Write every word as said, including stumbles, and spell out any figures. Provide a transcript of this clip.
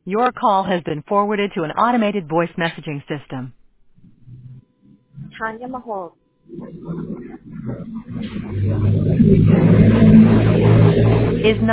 Your call has been forwarded to an automated voice messaging system. Tanya Mahal. Is not